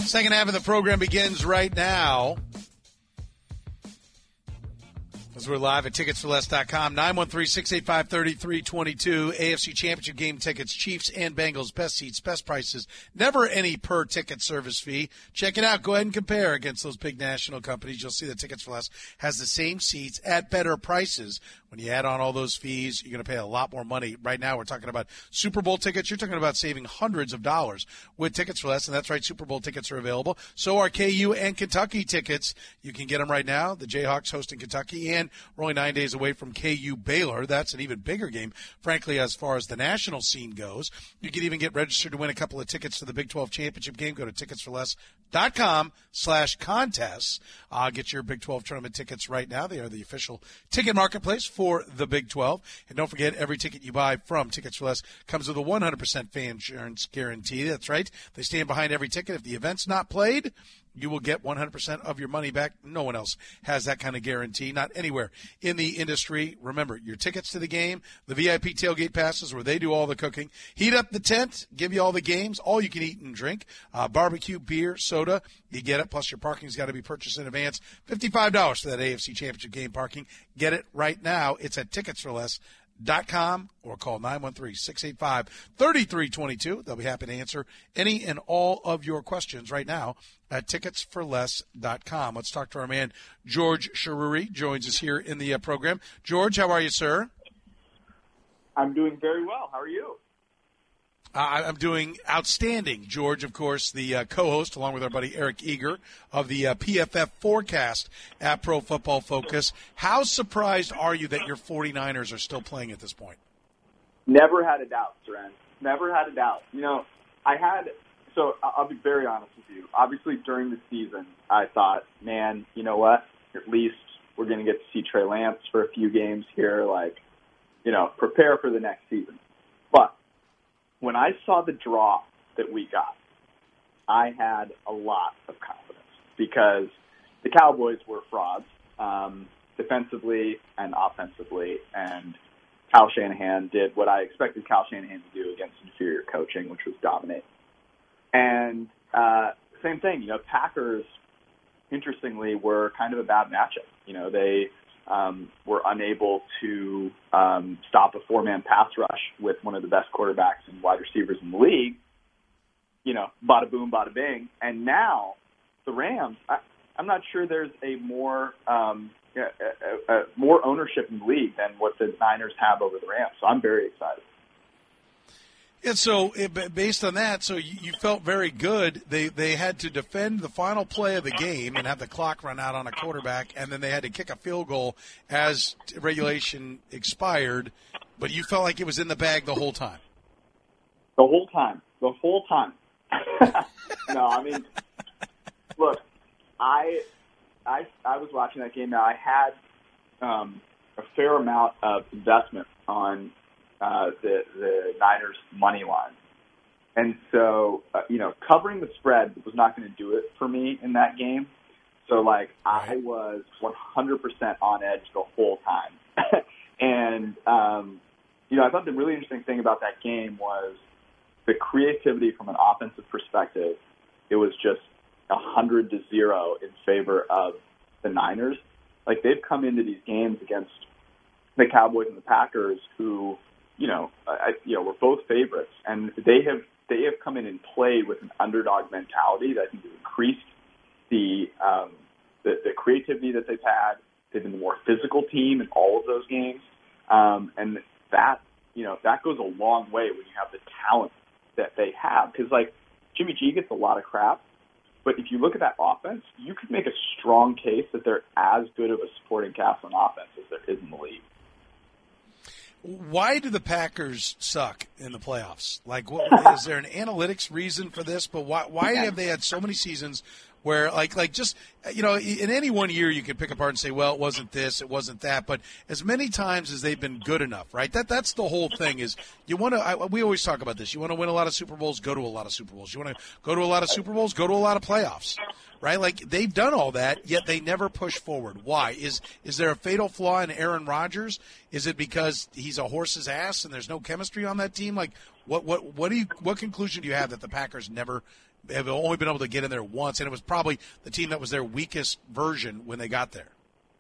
Second half of the program begins right now. As we're live at ticketsforless.com, 913-685-3322, AFC Championship game tickets, Chiefs and Bengals, best seats, best prices, never any per-ticket service fee. Check it out. Go ahead and compare against those big national companies. You'll see that Tickets for Less has the same seats at better prices. When you add on all those fees, you're going to pay a lot more money. Right now, we're talking about Super Bowl tickets. You're talking about saving hundreds of dollars with Tickets for Less, and that's right, Super Bowl tickets are available. So are KU and Kentucky tickets. You can get them right now. The Jayhawks hosting Kentucky, and we're only 9 days away from KU Baylor. That's an even bigger game, frankly, as far as the national scene goes. You can even get registered to win a couple of tickets to the Big 12 championship game. Go to ticketsforless.com/contests. Get your Big 12 tournament tickets right now. They are the official ticket marketplace for the Big 12. And don't forget, every ticket you buy from Tickets for Less comes with a 100% fan insurance guarantee. That's right. They stand behind every ticket. If the event's not played, you will get 100% of your money back. No one else has that kind of guarantee, not anywhere in the industry. Remember, your tickets to the game, the VIP tailgate passes where they do all the cooking. Heat up the tent, give you all the games, all you can eat and drink, barbecue, beer, soda. You get it, plus your parking's got to be purchased in advance. $55 for that AFC Championship game parking. Get it right now. It's at ticketsforless.com or call 913-685-3322. They'll be happy to answer any and all of your questions right now at ticketsforless.com. Let's talk to our man, George Sharuri, joins us here in the program. George, how are you, sir? I'm doing very well. How are you? I'm doing outstanding. George, of course, the co-host, along with our buddy Eric Eager, of the PFF Forecast at Pro Football Focus. How surprised are you that your 49ers are still playing at this point? Never had a doubt, Seren. Never had a doubt. You know, I'll be very honest with you. Obviously, during the season, I thought, man, you know what? At least we're going to get to see Trey Lance for a few games here. Prepare for the next season. But when I saw the draw that we got, I had a lot of confidence because the Cowboys were frauds defensively and offensively, and Kyle Shanahan did what I expected Kyle Shanahan to do against inferior coaching, which was dominate. And same thing, Packers, interestingly, were kind of a bad matchup. They were unable to stop a four-man pass rush with one of the best quarterbacks and wide receivers in the league. Bada boom, bada bing. And now the Rams, I'm not sure there's a more ownership in the league than what the Niners have over the Rams. So I'm very excited. And so, based on that, so you felt very good. They had to defend the final play of the game and have the clock run out on a quarterback, and then they had to kick a field goal as regulation expired. But you felt like it was in the bag the whole time. The whole time. No, I mean, look, I was watching that game. Now I had a fair amount of investment on the Niners money line. And so, covering the spread was not going to do it for me in that game. So, I was 100% on edge the whole time. And, I thought the really interesting thing about that game was the creativity from an offensive perspective. It was just 100-0 in favor of the Niners. They've come into these games against the Cowboys and the Packers who, we're both favorites, and they have come in and played with an underdog mentality that I think has increased the creativity that they've had. They've been the more physical team in all of those games, and that goes a long way when you have the talent that they have. Because Jimmy G gets a lot of crap, but if you look at that offense, you could make a strong case that they're as good of a supporting cast on offense as there is in the league. Why do the Packers suck in the playoffs? Is there an analytics reason for this? But why have they had so many seasons where, in any one year you can pick apart and say, well, it wasn't this, it wasn't that. But as many times as they've been good enough, right? That's the whole thing is you want to – we always talk about this. You want to win a lot of Super Bowls, go to a lot of Super Bowls. You want to go to a lot of Super Bowls, go to a lot of playoffs, right? They've done all that, yet they never push forward. Why? Is there a fatal flaw in Aaron Rodgers? Is it because he's a horse's ass and there's no chemistry on that team? What conclusion do you have that the Packers never have only been able to get in there once, and it was probably the team that was their weakest version when they got there?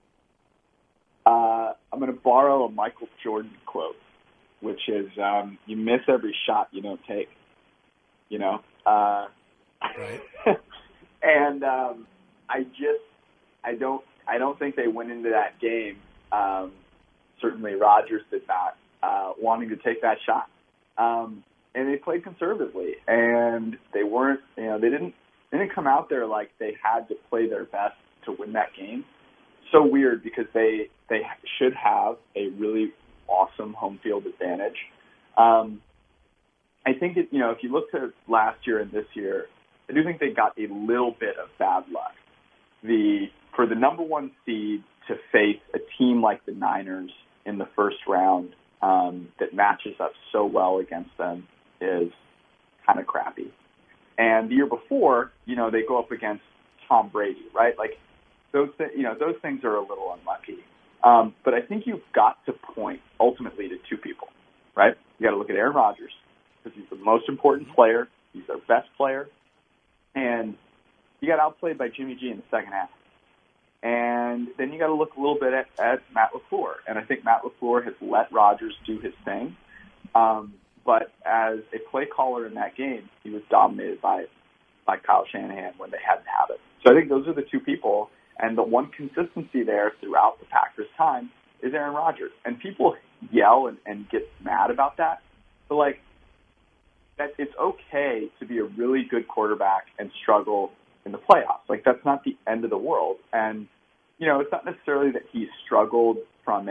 I'm going to borrow a Michael Jordan quote, which is, "You miss every shot you don't take." You know, right? And I don't think they went into that game. Certainly, Rodgers did not wanting to take that shot. And they played conservatively, and they weren't. They didn't come out there like they had to play their best to win that game. So weird, because they should have a really awesome home field advantage. I think that, if you look to last year and this year, I do think they got a little bit of bad luck. For the number one seed to face a team like the Niners in the first round that matches up so well against them is kind of crappy. And the year before, they go up against Tom Brady, right? Like those things are a little unlucky. But I think you've got to point ultimately to two people, right? You got to look at Aaron Rodgers, because he's the most important player. He's their best player. And he got outplayed by Jimmy G in the second half. And then you got to look a little bit at Matt LaFleur. And I think Matt LaFleur has let Rodgers do his thing. But as a play caller in that game, he was dominated by Kyle Shanahan when they had to have it. So I think those are the two people. And the one consistency there throughout the Packers' time is Aaron Rodgers. And people yell and get mad about that. But, that it's okay to be a really good quarterback and struggle in the playoffs. That's not the end of the world. And, it's not necessarily that he struggled from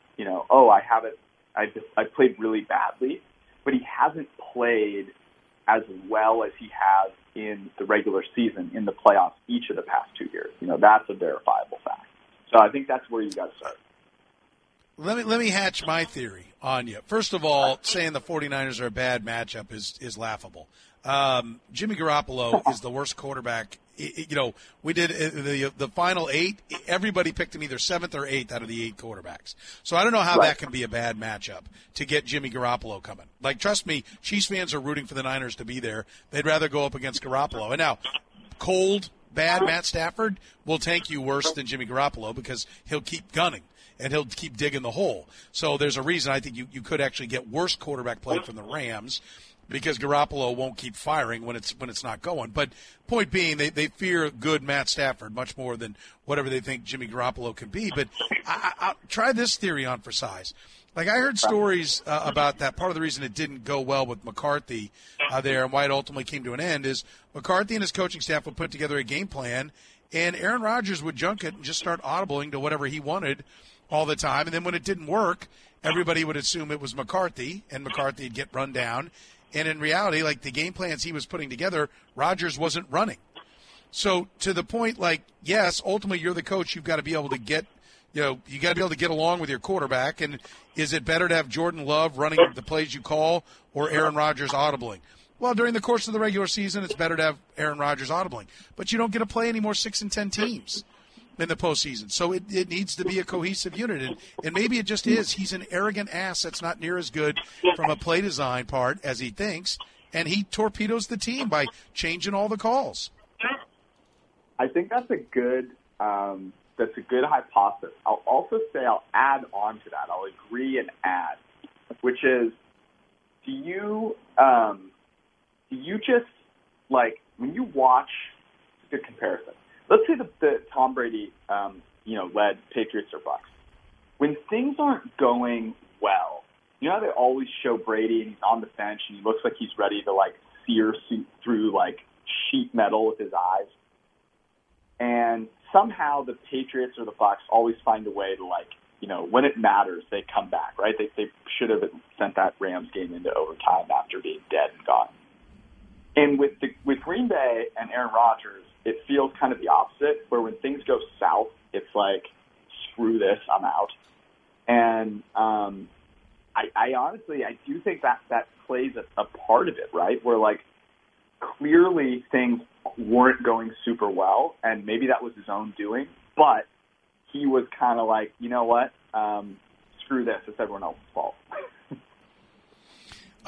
I played really badly, but he hasn't played as well as he has in the regular season, in the playoffs, each of the past 2 years. That's a verifiable fact. So I think that's where you got to start. Let me hatch my theory on you. First of all, saying the 49ers are a bad matchup is laughable. Jimmy Garoppolo is the worst quarterback. We did the final 8. Everybody picked him either 7th or 8th out of the 8 quarterbacks. So I don't know how that can be a bad matchup to get Jimmy Garoppolo coming. Trust me, Chiefs fans are rooting for the Niners to be there. They'd rather go up against Garoppolo. And now, cold, bad Matt Stafford will tank you worse than Jimmy Garoppolo, because he'll keep gunning and he'll keep digging the hole. So there's a reason I think you could actually get worse quarterback play from the Rams, because Garoppolo won't keep firing when it's not going. But point being, they fear good Matt Stafford much more than whatever they think Jimmy Garoppolo can be. But I'll try this theory on for size. I heard stories about that. Part of the reason it didn't go well with McCarthy there, and why it ultimately came to an end, is McCarthy and his coaching staff would put together a game plan, and Aaron Rodgers would junk it and just start audibling to whatever he wanted all the time. And then when it didn't work, everybody would assume it was McCarthy, and McCarthy would get run down. And in reality, the game plans he was putting together, Rodgers wasn't running. So to the point, yes, ultimately you're the coach. You've got to be able to get, you got to be able to get along with your quarterback. And is it better to have Jordan Love running the plays you call, or Aaron Rodgers audibling? Well, during the course of the regular season, it's better to have Aaron Rodgers audibling. But you don't get to play any more 6 and 10 teams in the postseason. So it needs to be a cohesive unit. And maybe it just is. He's an arrogant ass that's not near as good from a play design part as he thinks, and he torpedoes the team by changing all the calls. I think that's a good hypothesis. I'll also say, I'll add on to that. I'll agree and add, which is, do you just, when you watch, it's a good comparison. Let's say the Tom Brady, led Patriots or Bucs. When things aren't going well, how they always show Brady and he's on the bench and he looks like he's ready to sear through sheet metal with his eyes. And somehow the Patriots or the Bucs always find a way to when it matters, they come back, right? They should have sent that Rams game into overtime after being dead and gone. And with Green Bay and Aaron Rodgers, it feels kind of the opposite, where when things go south, it's screw this, I'm out. And I honestly, I do think that plays a part of it, right? Where clearly things weren't going super well, and maybe that was his own doing, but he was kind of you know what, screw this, it's everyone else's fault.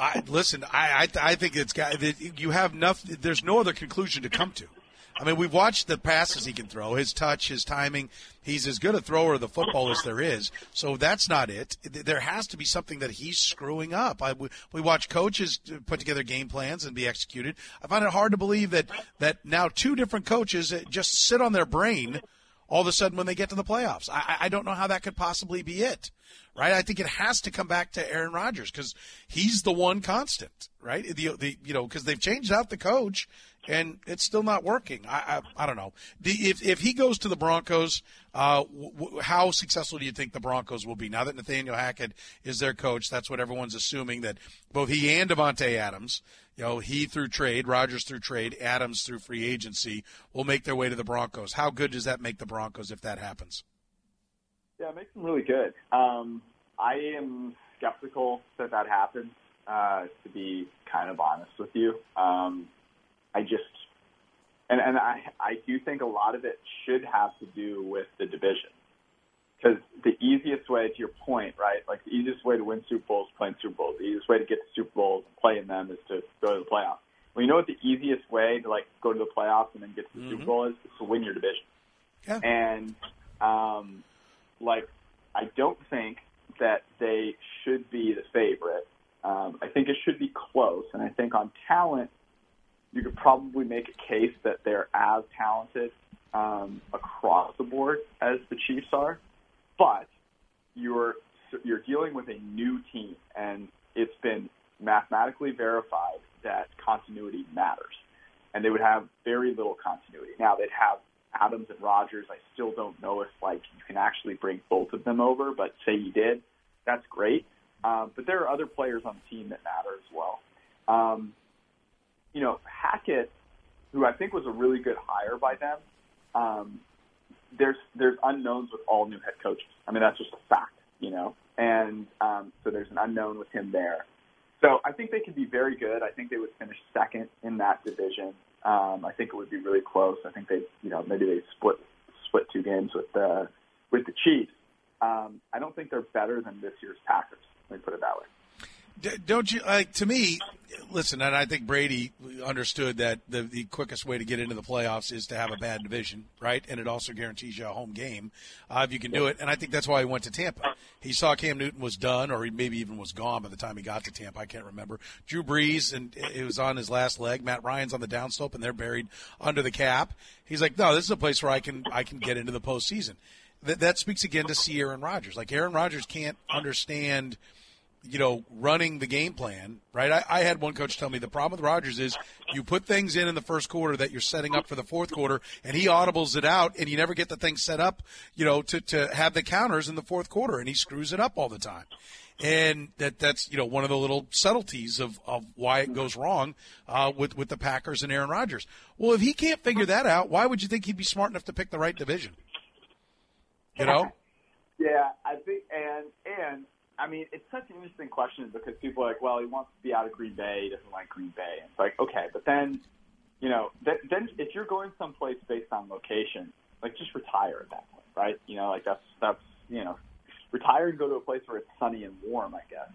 I think you have nothing. There's no other conclusion to come to. I mean, we've watched the passes he can throw, his touch, his timing. He's as good a thrower of the football as there is. So that's not it. There has to be something that he's screwing up. We watch coaches put together game plans and be executed. I find it hard to believe that now two different coaches just sit on their brain all of a sudden when they get to the playoffs. I don't know how that could possibly be it, right? I think it has to come back to Aaron Rodgers because he's the one constant, right? Because they've changed out the coach and it's still not working. I don't know. If he goes to the Broncos, how successful do you think the Broncos will be now that Nathaniel Hackett is their coach? That's what everyone's assuming, that both he and Davante Adams, he through trade, Rodgers through trade, Adams through free agency, will make their way to the Broncos. How good does that make the Broncos if that happens? Yeah, it makes them really good. I am skeptical that happens, to be kind of honest with you. I do think a lot of it should have to do with the division. Because the easiest way, to your point, right, like the easiest way to win Super Bowls is playing Super Bowls. The easiest way to get to Super Bowls and play in them is to go to the playoffs. Well, you know what the easiest way to, like, go to the playoffs and then get to the Super Bowl is? It's to win your division. Yeah. And, I don't think that they should be the favorite. I think it should be close. And I think on talent, you could probably make a case that they're as talented across the board as the Chiefs are, but you're dealing with a new team, and it's been mathematically verified that continuity matters, and they would have very little continuity. Now, they'd have Adams and Rodgers. I still don't know if you can actually bring both of them over, but say you did, that's great. But there are other players on the team that matter as well. Hackett, who I think was a really good hire by them, there's unknowns with all new head coaches. I mean, that's just a fact, and so there's an unknown with him there. So I think they could be very good. I think they would finish second in that division. I think it would be really close. I think maybe they split two games with the Chiefs. I don't think they're better than this year's Packers. Let me put it that way. Don't you, to me, listen, and I think Brady understood that the quickest way to get into the playoffs is to have a bad division, right? And it also guarantees you a home game if you can do it. And I think that's why he went to Tampa. He saw Cam Newton was done, or he maybe even was gone by the time he got to Tampa. I can't remember. Drew Brees, and it was on his last leg. Matt Ryan's on the downslope, and they're buried under the cap. He's like, no, this is a place where I can get into the postseason. That speaks again to Aaron Rodgers. Like, Aaron Rodgers can't understand – running the game plan, right? I had one coach tell me the problem with Rodgers is you put things in the first quarter that you're setting up for the fourth quarter, and he audibles it out, and you never get the thing set up, to have the counters in the fourth quarter, and he screws it up all the time. And that's one of the little subtleties of why it goes wrong with the Packers and Aaron Rodgers. Well, if he can't figure that out, why would you think he'd be smart enough to pick the right division? Yeah, I think, and I mean, it's such an interesting question because people are like, well, he wants to be out of Green Bay. He doesn't like Green Bay. And it's like, okay, but then, then if you're going someplace based on location, just retire at that point, right? That's retire and go to a place where it's sunny and warm, I guess.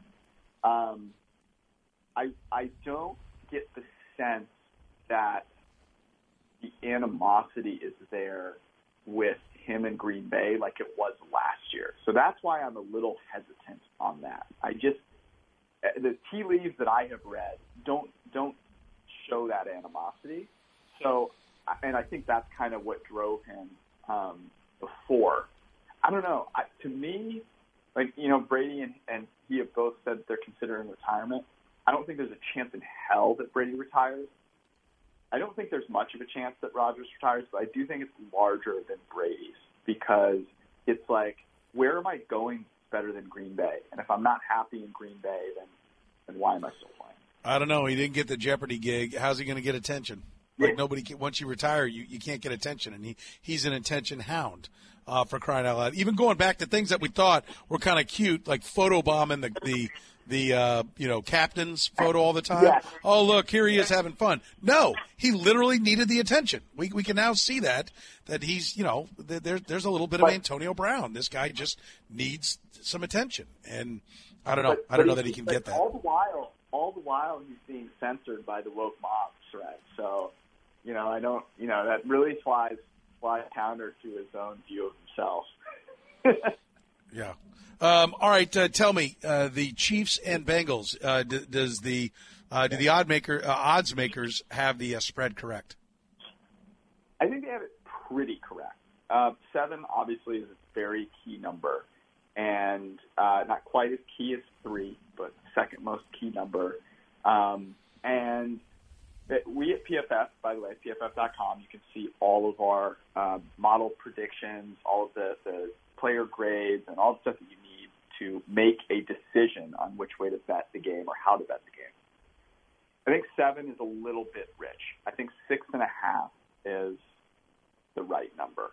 I don't get the sense that the animosity is there with him in Green Bay like it was last year. So that's why I'm a little hesitant on that. The tea leaves that I have read don't show that animosity. So, and I think that's kind of what drove him before. I don't know. To me, Brady and he have both said they're considering retirement. I don't think there's a chance in hell that Brady retires. I don't think there's much of a chance that Rodgers retires, but I do think it's larger than Brady's because it's like, where am I going better than Green Bay? And if I'm not happy in Green Bay, then why am I still playing? I don't know. He didn't get the Jeopardy gig. How's he going to get attention? Nobody. Once you retire, you can't get attention, and he's an attention hound. For crying out loud. Even going back to things that we thought were kind of cute, like photobombing the captain's photo all the time. Yeah. Oh, look, here he is having fun. No, he literally needed the attention. We can now see that he's, there's a little bit of Antonio Brown. This guy just needs some attention. And I don't know. I don't know that he can get that. All all the while he's being censored by the woke mob thread. So, I don't, that really flies counter to his own view of himself. Yeah. All right. Tell me, the Chiefs and Bengals. Do the odds makers have the spread correct? I think they have it pretty correct. 7 obviously is a very key number, and not quite as key as 3, but second most key number. And we at PFF, by the way, PFF.com, you can see all of our model predictions, all of the player grades, and all the stuff that you need to make a decision on which way to bet the game or how to bet the game. I think 7 is a little bit rich. I think 6.5 is the right number.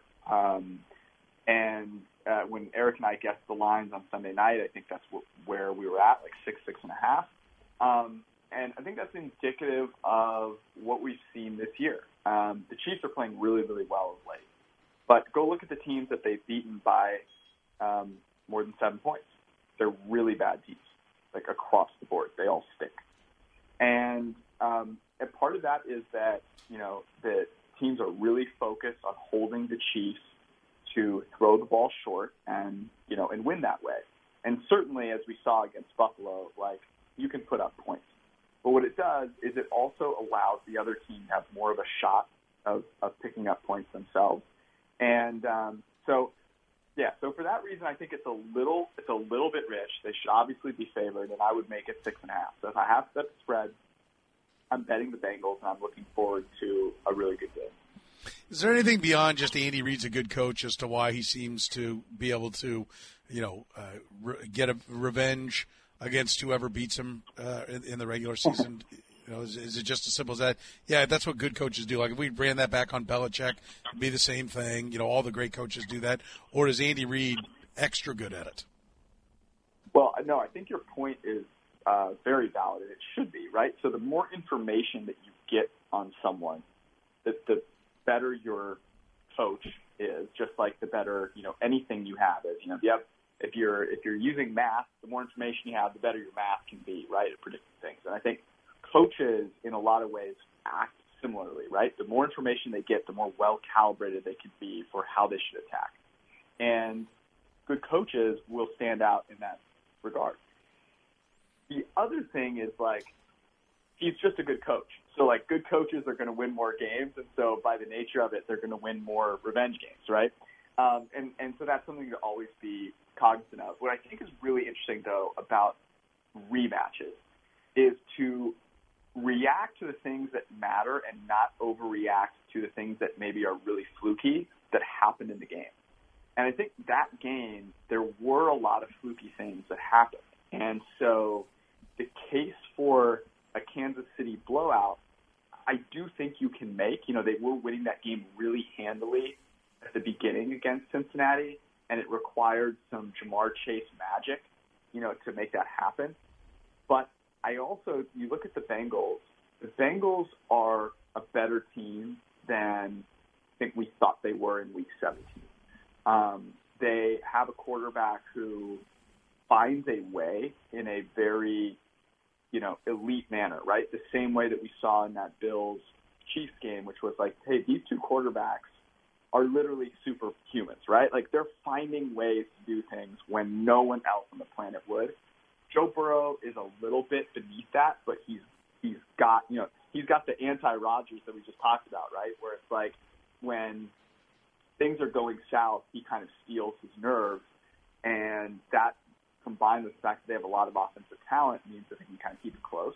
When Eric and I guessed the lines on Sunday night, I think that's where we were at, like 6.5. And I think that's indicative of what we've seen this year. The Chiefs are playing really, really well of late. But go look at the teams that they've beaten by more than 7 points. They're really bad teams, like across the board. They all stink. And part of that is that, the teams are really focused on holding the Chiefs to throw the ball short and win that way. And certainly, as we saw against Buffalo, you can put up points. But what it does is it also allows the other team to have more of a shot of picking up points themselves. And so for that reason, I think it's a little bit rich. They should obviously be favored, and I would make it 6.5. So if I have to bet the spread, I'm betting the Bengals, and I'm looking forward to a really good game. Is there anything beyond just Andy Reid's a good coach as to why he seems to be able to, get a revenge against whoever beats him in the regular season? Is it just as simple as that? Yeah, that's what good coaches do. Like if we ran that back on Belichick, it'd be the same thing. All the great coaches do that. Or is Andy Reid extra good at it? Well, no, I think your point is very valid. It should be, right? So the more information that you get on someone, the better your coach is, just like the better, anything you have is. If you're using math, the more information you have, the better your math can be, right, at predicting things. And I think coaches, in a lot of ways, act similarly, right? The more information they get, the more well-calibrated they can be for how they should attack. And good coaches will stand out in that regard. The other thing is, he's just a good coach. So, good coaches are going to win more games, and so by the nature of it, they're going to win more revenge games, right? And so that's something to always be cognizant of. What I think is really interesting, though, about rematches is to react to the things that matter and not overreact to the things that maybe are really fluky that happened in the game. And I think that game, there were a lot of fluky things that happened. And so the case for a Kansas City blowout, I do think you can make. They were winning that game really handily at the beginning against Cincinnati, and it required some Jamar Chase magic, to make that happen. But you look at the Bengals are a better team than I think we thought they were in Week 17. They have a quarterback who finds a way in a very, elite manner, right? The same way that we saw in that Bills-Chiefs game, which was hey, these two quarterbacks are literally superhumans, right? They're finding ways to do things when no one else on the planet would. Joe Burrow is a little bit beneath that, but he's got the anti-Rodgers that we just talked about, right? Where it's when things are going south, he kind of steals his nerve, and that combined with the fact that they have a lot of offensive talent means that they can kind of keep it close.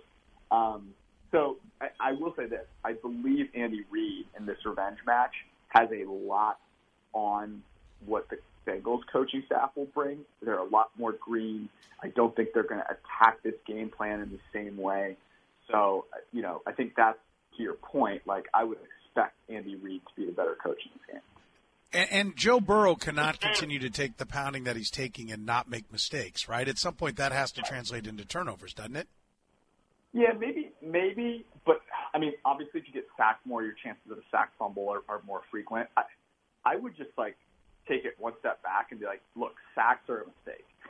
So I will say this. I believe Andy Reid in this revenge match has a lot on what the Bengals coaching staff will bring. They're a lot more green. I don't think they're going to attack this game plan in the same way. So, I think that's to your point. I would expect Andy Reid to be the better coach in this game. And Joe Burrow cannot continue to take the pounding that he's taking and not make mistakes, right? At some point, that has to translate into turnovers, doesn't it? Yeah, maybe. But, obviously, if you get sacked more, your chances of a sack fumble are more frequent. I would just, take it one step back and be look, sacks are a mistake.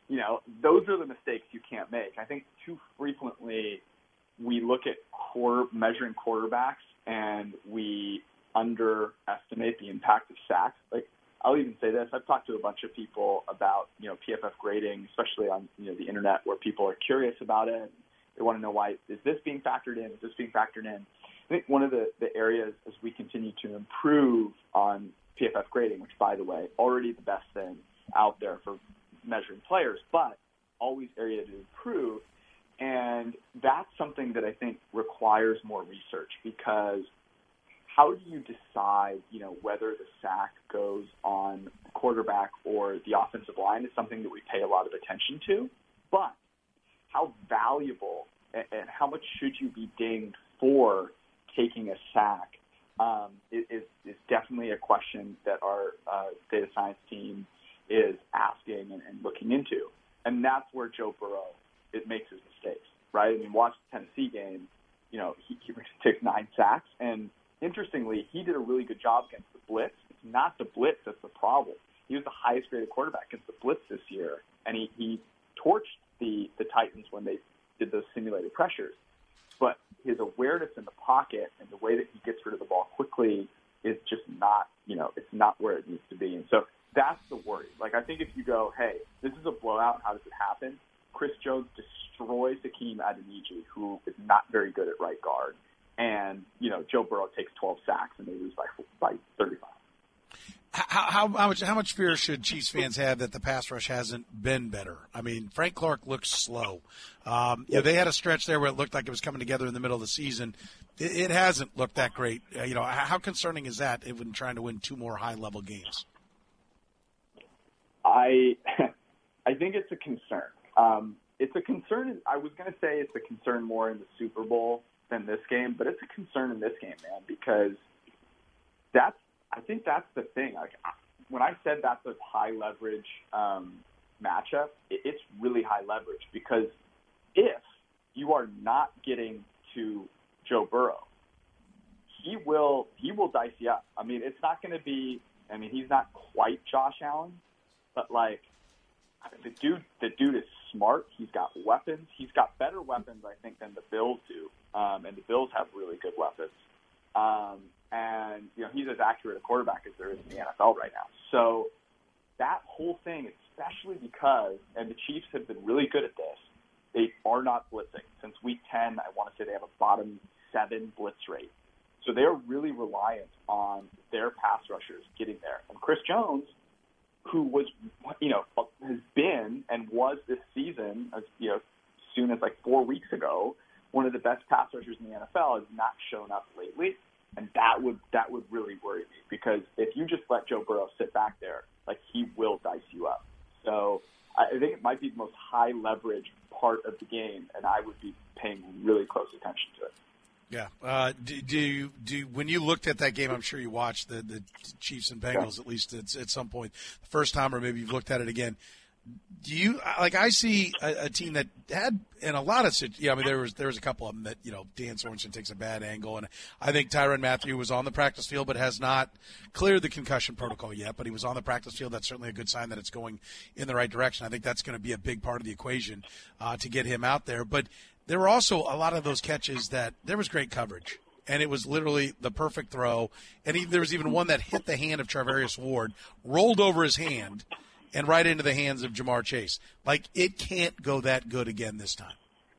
those are the mistakes you can't make. I think too frequently we look at measuring quarterbacks and we underestimate the impact of sacks. Like, I'll even say this. I've talked to a bunch of people about, PFF grading, especially on, the internet, where people are curious about it. They want to know why is this being factored in? Is this being factored in? I think one of the areas as we continue to improve on PFF grading, which, by the way, already the best thing out there for measuring players, but always area to improve. And that's something that I think requires more research, because how do you decide, whether the sack goes on the quarterback or the offensive line is something that we pay a lot of attention to. But how valuable and how much should you be dinged for taking a sack is definitely a question that our data science team is asking and looking into. And that's where Joe Burrow makes his mistakes, right? I mean, watch the Tennessee game. He took 9 sacks, and interestingly, he did a really good job against the blitz. It's not the blitz that's the problem. He was the highest graded quarterback against the blitz this year, and he torched the Titans when they did those simulated pressures. But his awareness in the pocket and the way that he gets rid of the ball quickly is just not, it's not where it needs to be. And so that's the worry. Like, I think if you go, hey, this is a blowout, how does it happen? Chris Jones destroys Hakeem Adeniji, who is not very good at right guard. And, Joe Burrow takes 12 sacks and they lose by 35. How much fear should Chiefs fans have that the pass rush hasn't been better? I mean, Frank Clark looks slow. They had a stretch there where it looked like it was coming together in the middle of the season. It hasn't looked that great. How concerning is that when trying to win 2 more high-level games? I think it's a concern. It's a concern. I was going to say it's a concern more in the Super Bowl than this game, but it's a concern in this game, man, because I think that's the thing. Like, when I said that's a high leverage matchup, it's really high leverage, because if you are not getting to Joe Burrow, he will dice you up. I mean, it's not going to be. I mean, he's not quite Josh Allen, but like the dude is smart. He's got weapons. He's got better weapons, I think, than the Bills do. And the Bills have really good weapons. And, he's as accurate a quarterback as there is in the NFL right now. So that whole thing, especially because, and the Chiefs have been really good at this, they are not blitzing. Since week 10, I want to say they have a bottom 7 blitz rate. So they're really reliant on their pass rushers getting there. And Chris Jones, who was, has been and was this season, as soon as like 4 weeks ago, one of the best pass rushers in the NFL, has not shown up lately, and that would really worry me, because if you just let Joe Burrow sit back there, like, he will dice you up. So I think it might be the most high leverage part of the game, and I would be paying really close attention to it. Yeah. Do when you looked at that game, I'm sure you watched the Chiefs and Bengals at least at some point, the first time, or maybe you've looked at it again. Do you I see a team that had in a lot of I mean, there was a couple of them that Dan Sorensen takes a bad angle, and I think Tyrann Mathieu was on the practice field but has not cleared the concussion protocol yet. But he was on the practice field. That's certainly a good sign that it's going in the right direction. I think that's going to be a big part of the equation to get him out there. But there were also a lot of those catches that there was great coverage, and it was literally the perfect throw. And there was even one that hit the hand of Charvarius Ward, rolled over his hand, and right into the hands of Ja'Marr Chase. Like, it can't go that good again this time.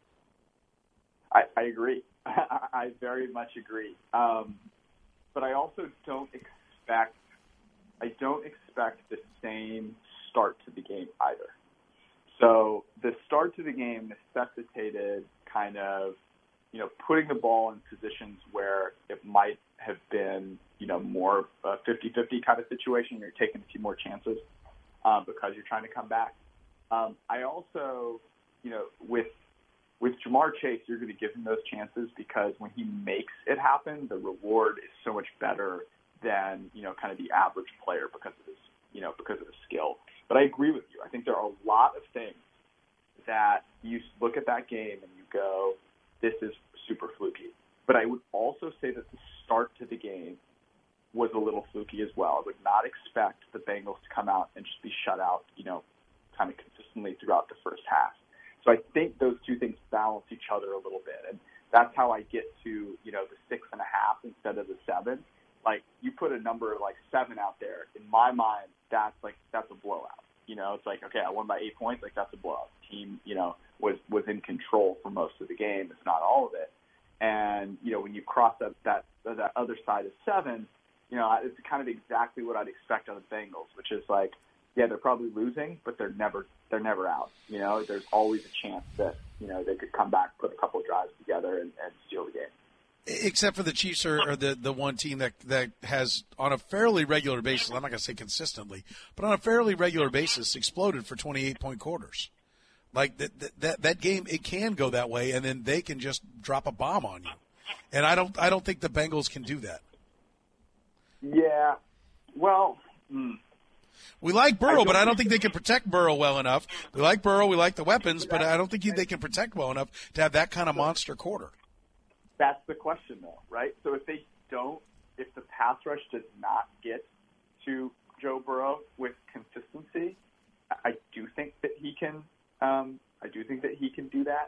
I agree. I very much agree. But I also don't expect the same start to the game either. So the start to the game necessitated kind of, putting the ball in positions where it might have been, more a 50-50 kind of situation. You're taking a few more chances because you're trying to come back. I also, with Ja'Marr Chase, you're going to give him those chances because when he makes it happen, the reward is so much better than, kind of the average player because of his skill. But I agree with you. I think there are a lot of things that you look at that game and you go, this is super fluky. But I would also say that the start to the game was a little fluky as well. I would not expect the Bengals to come out and just be shut out, kind of consistently throughout the first half. So I think those two things balance each other a little bit. And that's how I get to, the 6.5 instead of the 7. Like, you put a number like 7 out there, in my mind, that's a blowout. It's like, okay, I won by 8 points. Like, that's a blowout. The team, was in control for most of the game, if not all of it. And, when you cross up that other side of 7, it's kind of exactly what I'd expect on the Bengals, which is like, yeah, they're probably losing, but they're never out. There's always a chance that, they could come back, put a couple of drives together and steal the game. Except for the Chiefs are the one team that has, on a fairly regular basis, I'm not going to say consistently, but on a fairly regular basis, exploded for 28-point quarters. Like that game, it can go that way, and then they can just drop a bomb on you. And I don't think the Bengals can do that. Yeah, well, we like Burrow, but I don't think they can protect Burrow well enough. We like Burrow, we like the weapons, but I don't think they can protect well enough to have that kind of monster quarter. That's the question, though, right? So if the pass rush does not get to Joe Burrow with consistency, I do think that he can. I do think that he can do that.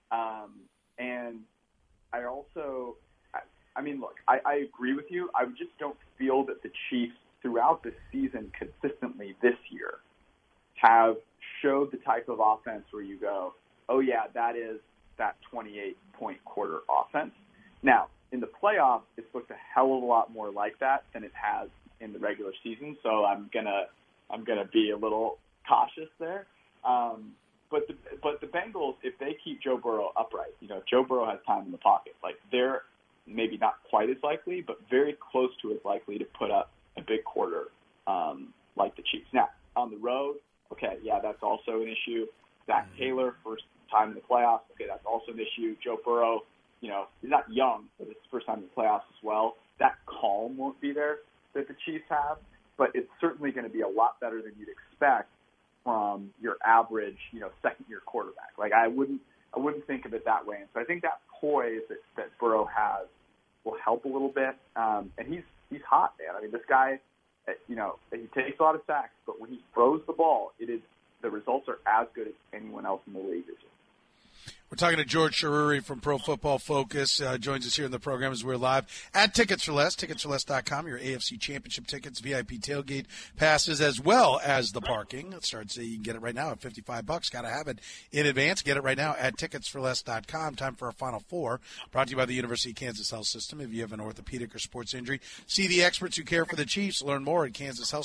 And I also, look, I agree with you. I just don't feel that the Chiefs throughout the season consistently this year have showed the type of offense where you go, oh yeah, that is that 28-point quarter offense. Now, in the playoffs, it's looked a hell of a lot more like that than it has in the regular season. So I'm gonna be a little cautious there. But the Bengals, if they keep Joe Burrow upright, if Joe Burrow has time in the pocket, like they're maybe not quite as likely, but very close to as likely to put up a big quarter like the Chiefs. Now, on the road, okay, yeah, that's also an issue. Zach Taylor, first time in the playoffs, okay, that's also an issue. Joe Burrow, he's not young, but it's first time in the playoffs as well. That calm won't be there that the Chiefs have, but it's certainly going to be a lot better than you'd expect from your average, second-year quarterback. Like I wouldn't think of it that way. And so I think that poise that Burrow has will help a little bit. And he's hot, man. This guy, he takes a lot of sacks, but when he throws the ball, the results are as good as anyone else in the league. We're talking to George Cheruri from Pro Football Focus. Joins us here in the program as we're live at Tickets for Less, ticketsforless.com. Your AFC Championship tickets, VIP tailgate passes, as well as the parking. It starts, you can get it right now at $55. Got to have it in advance. Get it right now at ticketsforless.com. Time for our Final Four, brought to you by the University of Kansas Health System. If you have an orthopedic or sports injury, see the experts who care for the Chiefs. Learn more at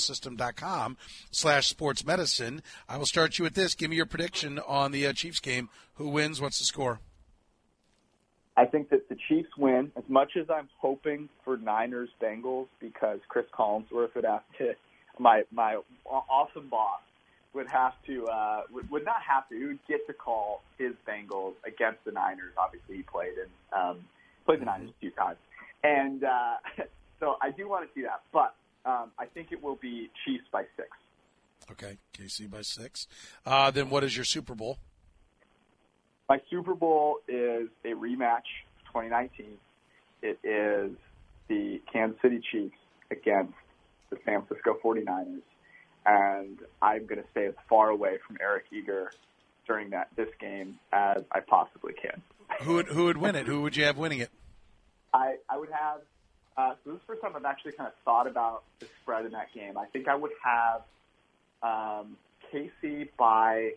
kansashealthsystem.com/sportsmedicine. I will start you with this. Give me your prediction on the Chiefs game. Who wins? What's the score? I think that the Chiefs win. As much as I'm hoping for Niners-Bengals, because Chris Collinsworth would have to, my awesome boss would have to, would not have to, he would get to call his Bengals against the Niners. Obviously, he played the Niners a few times. And so I do want to see that. But I think it will be Chiefs by 6. Okay, KC by 6. Then what is your Super Bowl? My Super Bowl is a rematch of 2019. It is the Kansas City Chiefs against the San Francisco 49ers. And I'm going to stay as far away from Eric Eager during this game as I possibly can. Who would win it? Who would you have winning it? I would have so this is the first time I've actually kind of thought about the spread in that game. I think I would have KC by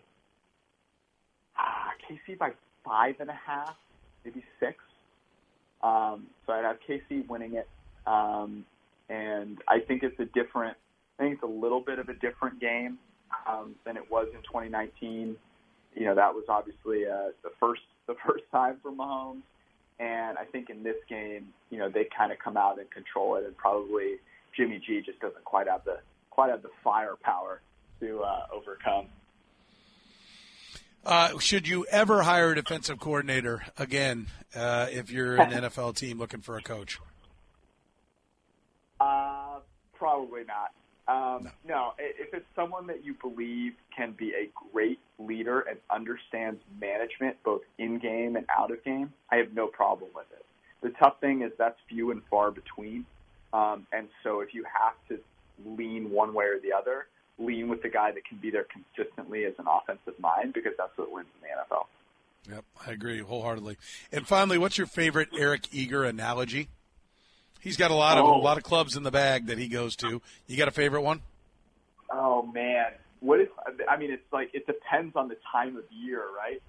5.5, maybe 6. So I'd have KC winning it. And I think it's a little bit of a different game than it was in 2019. That was obviously the first time for Mahomes. And I think in this game, they kind of come out and control it, and probably Jimmy G just doesn't quite have the firepower to overcome. Should you ever hire a defensive coordinator again if you're an NFL team looking for a coach? Probably not. No, if it's someone that you believe can be a great leader and understands management both in-game and out-of-game, I have no problem with it. The tough thing is that's few and far between. And so if you have to lean one way or the other, lean with the guy that can be there consistently as an offensive mind, because that's what wins in the NFL. Yep, I agree wholeheartedly. And finally, what's your favorite Eric Eager analogy? He's got a lot of clubs in the bag that he goes to. You got a favorite one? Oh man, it's like it depends on the time of year, right?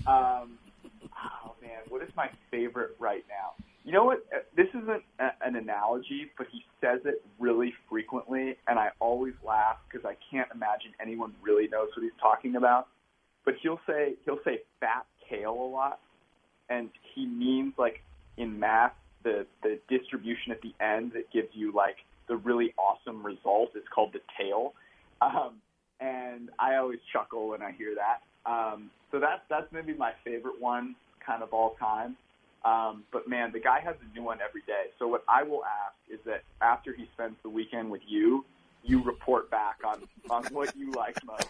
What is my favorite right now? You know what? This isn't an analogy, but he says it really frequently, and I always laugh because I can't imagine anyone really knows what he's talking about. But he'll say fat tail a lot, and he means, like, in math, the distribution at the end that gives you, like, the really awesome result is called the tail. And I always chuckle when I hear that. So that's maybe my favorite one, kind of all time. But man, the guy has a new one every day. So what I will ask is that after he spends the weekend with you, you report back on what you like most.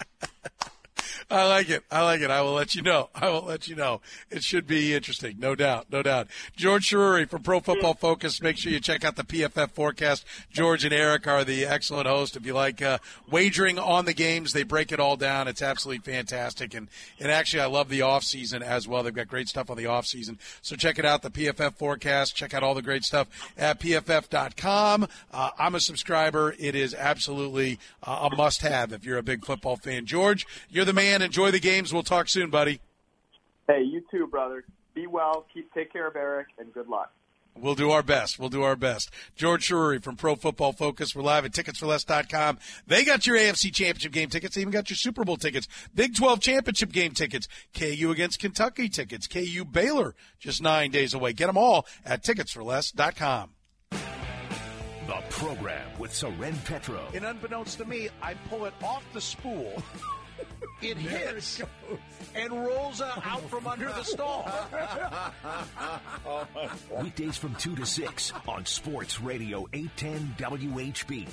I like it. I will let you know. It should be interesting. No doubt. George Cheruri from Pro Football Focus. Make sure you check out the PFF forecast. George and Eric are the excellent hosts. If you like wagering on the games, they break it all down. It's absolutely fantastic. And actually, I love the off season as well. They've got great stuff on the off season. So check it out, the PFF forecast. Check out all the great stuff at PFF.com. I'm a subscriber. It is absolutely a must-have if you're a big football fan. George, you're the man. Enjoy the games. We'll talk soon, buddy. Hey, you too, brother. Be well. Take care of Eric, and good luck. We'll do our best. George Cheruri from Pro Football Focus. We're live at ticketsforless.com. They got your AFC Championship game tickets. They even got your Super Bowl tickets. Big 12 Championship game tickets. KU against Kentucky tickets. KU Baylor just 9 days away. Get them all at ticketsforless.com. The program with Soren Petro. And unbeknownst to me, I pull it off the spool. It hits and rolls out from under the stall. Weekdays from 2 to 6 on Sports Radio 810 WHB.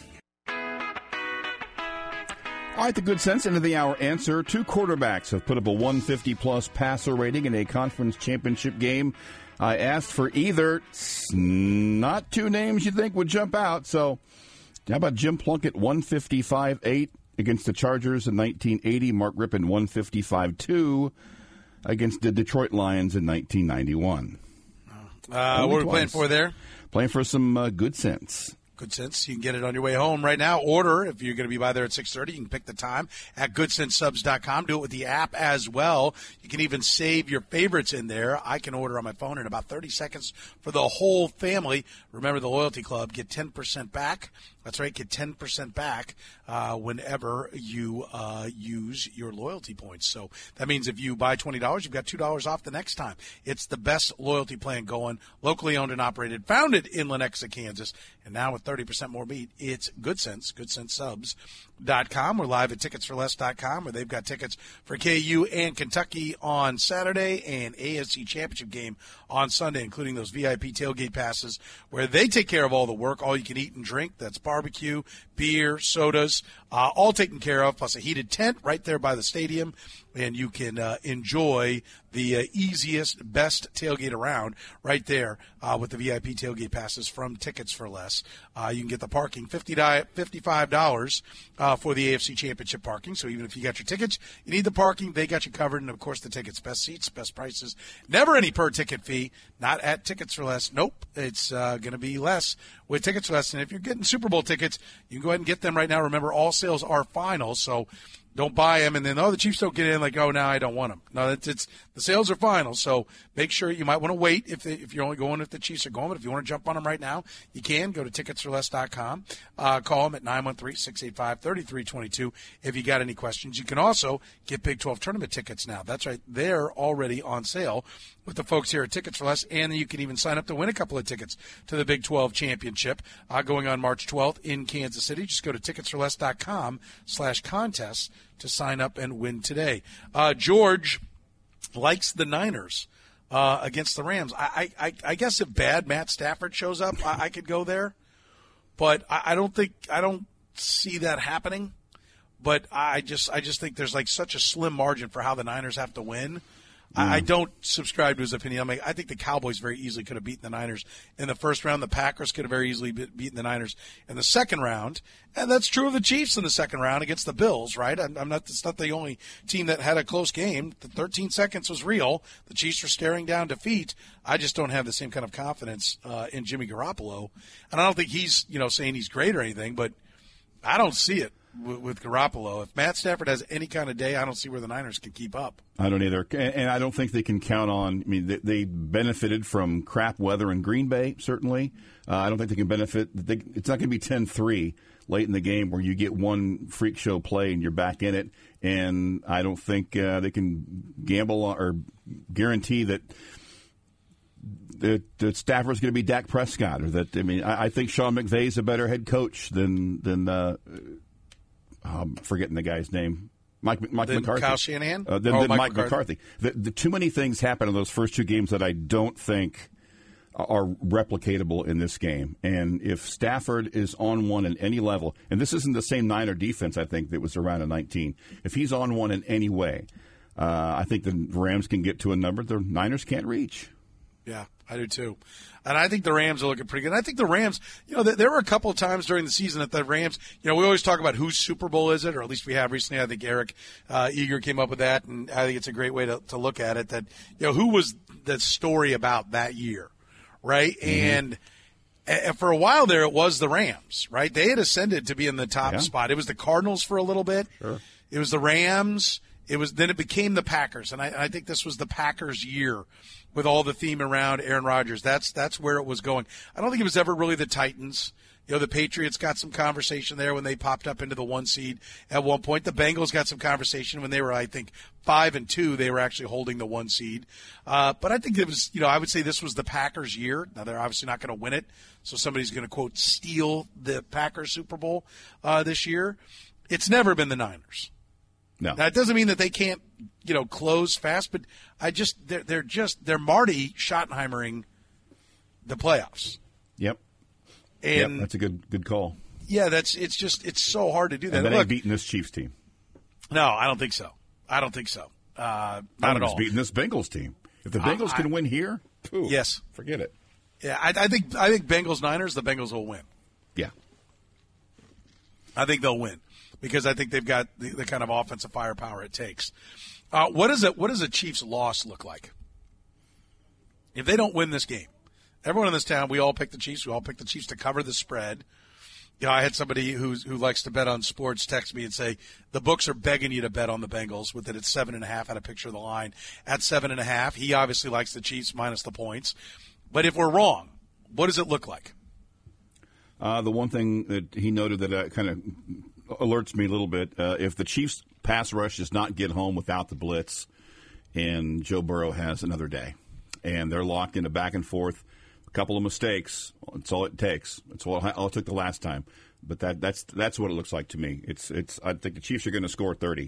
All right, the Good Sense end of the hour answer. Two quarterbacks have put up a 150-plus passer rating in a conference championship game. I asked for either. Not two names you think would jump out. So how about Jim Plunkett, 155.8 against the Chargers in 1980. Mark Rippon, 155.2 against the Detroit Lions in 1991. What are we playing for there? Playing for some Good Sense. Good Sense. You can get it on your way home right now. Order if you're going to be by there at 6:30. You can pick the time at goodsensesubs.com. Do it with the app as well. You can even save your favorites in there. I can order on my phone in about 30 seconds for the whole family. Remember the Loyalty Club. Get 10% back. That's right. Get 10% back whenever you use your loyalty points. So that means if you buy $20, you've got $2 off the next time. It's the best loyalty plan going, locally owned and operated, founded in Lenexa, Kansas. And now with 30% more meat, it's Good Sense, goodsensesubs.com. We're live at ticketsforless.com, where they've got tickets for KU and Kentucky on Saturday and AFC Championship game on Sunday, including those VIP tailgate passes where they take care of all the work, all you can eat and drink. That's barbecue, beer, sodas, all taken care of, plus a heated tent right there by the stadium. And you can enjoy the easiest, best tailgate around right there with the VIP tailgate passes from Tickets for Less. You can get the parking, $55 for the AFC Championship parking. So even if you got your tickets, you need the parking, they got you covered. And, of course, the tickets, best seats, best prices. Never any per-ticket fee, not at Tickets for Less. Nope, it's going to be less with Tickets for Less. And if you're getting Super Bowl tickets, you can go ahead and get them right now. Remember, all sales are final, so don't buy them and then, the Chiefs don't get in, like, oh, now I don't want them. No, it's the sales are final, so make sure you might want to wait if you're only going if the Chiefs are going. But if you want to jump on them right now, you can. Go to ticketsforless.com. Call them at 913-685-3322 if you got any questions. You can also get Big 12 tournament tickets now. That's right. They're already on sale with the folks here at Tickets for Less, and you can even sign up to win a couple of tickets to the Big 12 Championship going on March 12th in Kansas City. Just go to ticketsforless.com/contest to sign up and win today. George likes the Niners against the Rams. I guess if bad Matt Stafford shows up, I could go there, but I don't see that happening. But I just think there's like such a slim margin for how the Niners have to win. I don't subscribe to his opinion. I think the Cowboys very easily could have beaten the Niners in the first round. The Packers could have very easily beaten the Niners in the second round. And that's true of the Chiefs in the second round against the Bills, right? It's not the only team that had a close game. The 13 seconds was real. The Chiefs were staring down defeat. I just don't have the same kind of confidence in Jimmy Garoppolo. And I don't think he's, saying he's great or anything, but I don't see it with Garoppolo. If Matt Stafford has any kind of day, I don't see where the Niners can keep up. I don't either. And I don't think they can count on – they benefited from crap weather in Green Bay, certainly. I don't think they can benefit – it's not going to be 10-3 late in the game where you get one freak show play and you're back in it. And I don't think they can gamble or guarantee that Stafford's going to be Dak Prescott. Or that I think Sean McVay's a better head coach than I'm forgetting the guy's name. Mike McCarthy. Kyle Shanahan? Then Mike McCarthy. The too many things happened in those first two games that I don't think are replicatable in this game. And if Stafford is on one at any level, and this isn't the same Niner defense, I think, that was around in 19. If he's on one in any way, I think the Rams can get to a number the Niners can't reach. Yeah, I do too. And I think the Rams are looking pretty good. And I think the Rams, there were a couple of times during the season that the Rams, we always talk about whose Super Bowl is it, or at least we have recently. I think Eric Eager came up with that, and I think it's a great way to look at it, that, who was the story about that year, right? Mm-hmm. And for a while there, it was the Rams, right? They had ascended to be in the top spot. It was the Cardinals for a little bit. Sure. It was the Rams. Then it became the Packers, and I think this was the Packers' year with all the theme around Aaron Rodgers. That's where it was going. I don't think it was ever really the Titans. The Patriots got some conversation there when they popped up into the 1 seed at one point. The Bengals got some conversation when they were, I think, 5-2. They were actually holding the 1 seed. But I think it was, I would say this was the Packers' year. Now, they're obviously not going to win it, so somebody's going to, quote, steal the Packers Super Bowl this year. It's never been the Niners. No. Now, it doesn't mean that they can't, close fast, but they're Marty Schottenheimering the playoffs. Yep. And that's a good call. Yeah, it's so hard to do that. And that ain't beating this Chiefs team. No, I don't think so. Not at all. Beating this Bengals team. If the Bengals can win here, yes, forget it. Yeah, I think Bengals Niners, the Bengals will win. Yeah, I think they'll win because I think they've got the kind of offensive firepower it takes. What does a Chiefs loss look like if they don't win this game? Everyone in this town, we all pick the Chiefs. We all pick the Chiefs to cover the spread. I had somebody who likes to bet on sports text me and say the books are begging you to bet on the Bengals with it at 7.5. I had a picture of the line at 7.5. He obviously likes the Chiefs minus the points. But if we're wrong, what does it look like? The one thing that he noted that kind of alerts me a little bit, if the Chiefs pass rush does not get home without the blitz and Joe Burrow has another day and they're locked in a back and forth, couple of mistakes. That's all it takes. That's all it took the last time. But that's what it looks like to me. I think the Chiefs are going to score 30.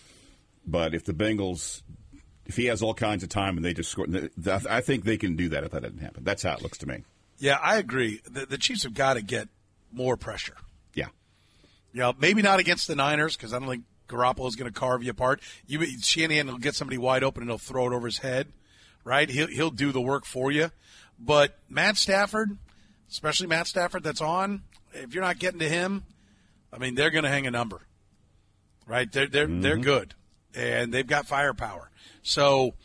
But if the Bengals, if he has all kinds of time and they just score, I think they can do that if that doesn't happen. That's how it looks to me. Yeah, I agree. The Chiefs have got to get more pressure. Yeah. Maybe not against the Niners because I don't think Garoppolo is going to carve you apart. Shanahan will get somebody wide open and he'll throw it over his head, right? He'll do the work for you. But Matt Stafford, especially Matt Stafford that's on, if you're not getting to him, they're going to hang a number, right? They're good, and they've got firepower. So,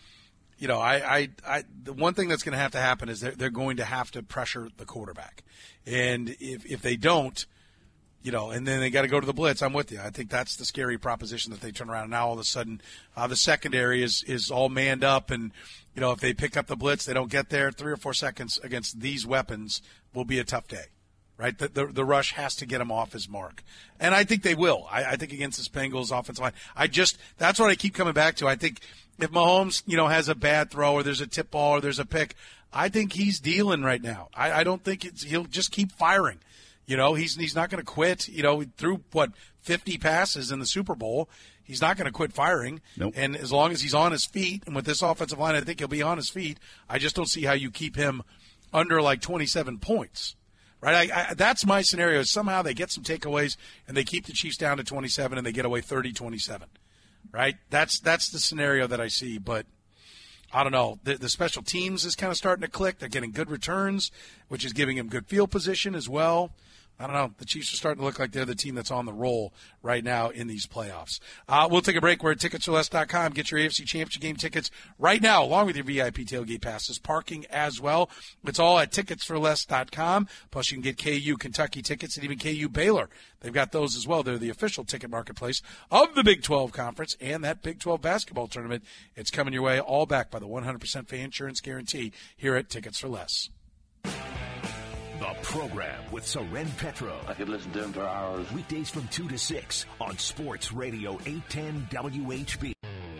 the one thing that's going to happen is they're going to have to pressure the quarterback. And if they don't, and then they got to go to the blitz, I'm with you. I think that's the scary proposition that they turn around. And now all of a sudden the secondary is all manned up and, if they pick up the blitz, they don't get there 3 or 4 seconds against these weapons will be a tough day, right? The rush has to get them off his mark. And I think they will. I think against this Bengals offensive line, that's what I keep coming back to. I think if Mahomes, has a bad throw or there's a tip ball or there's a pick, I think he's dealing right now. I don't think he'll just keep firing. He's not going to quit. He threw 50 passes in the Super Bowl. He's not going to quit firing. Nope. And as long as he's on his feet, and with this offensive line, I think he'll be on his feet. I just don't see how you keep him under 27 points. Right? That's my scenario. Somehow they get some takeaways and they keep the Chiefs down to 27 and they get away 30-27. Right? That's the scenario that I see. But I don't know. The special teams is kind of starting to click. They're getting good returns, which is giving them good field position as well. I don't know. The Chiefs are starting to look like they're the team that's on the roll right now in these playoffs. We'll take a break. We're at ticketsforless.com. Get your AFC Championship game tickets right now, along with your VIP tailgate passes, parking as well. It's all at ticketsforless.com. Plus, you can get KU Kentucky tickets and even KU Baylor. They've got those as well. They're the official ticket marketplace of the Big 12 Conference and that Big 12 basketball tournament. It's coming your way, all backed by the 100% fan insurance guarantee here at Tickets for Less. The program with Soren Petro. I could listen to him for hours. Weekdays from 2 to 6 on Sports Radio 810 WHB.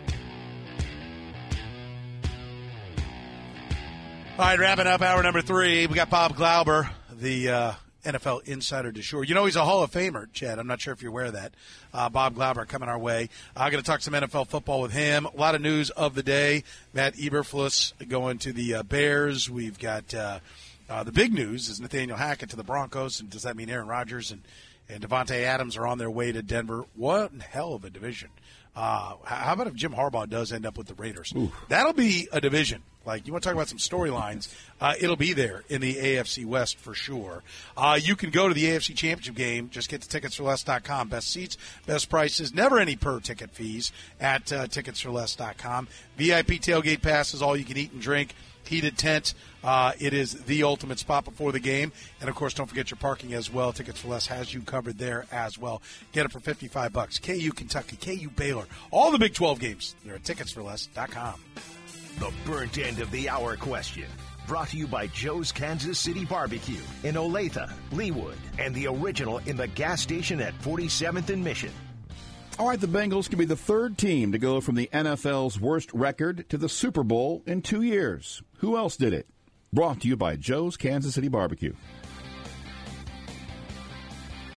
All right, wrapping up hour number 3. We got Bob Glauber, the NFL insider du jour. You know he's a Hall of Famer, Chad. I'm not sure if you're aware of that. Bob Glauber coming our way. I'm going to talk some NFL football with him. A lot of news of the day. Matt Eberflus going to the Bears. We've got the big news is Nathaniel Hackett to the Broncos. And does that mean Aaron Rodgers and Devontae Adams are on their way to Denver? What hell of a division. How about if Jim Harbaugh does end up with the Raiders? Ooh. That'll be a division. Like, you want to talk about some storylines, it'll be there in the AFC West for sure. You can go to the AFC Championship game. Just get to ticketsforless.com. Best seats, best prices, never any per-ticket fees at ticketsforless.com. VIP tailgate passes, all you can eat and drink. Heated tent. It is the ultimate spot before the game. And, of course, don't forget your parking as well. Tickets for Less has you covered there as well. Get it for $55. KU Kentucky, KU Baylor. All the Big 12 games. They're at ticketsforless.com. The burnt end of the hour question. Brought to you by Joe's Kansas City Barbecue in Olathe, Leawood, and the original in the gas station at 47th and Mission. All right, the Bengals can be the third team to go from the NFL's worst record to the Super Bowl in 2 years. Who else did it? Brought to you by Joe's Kansas City Barbecue.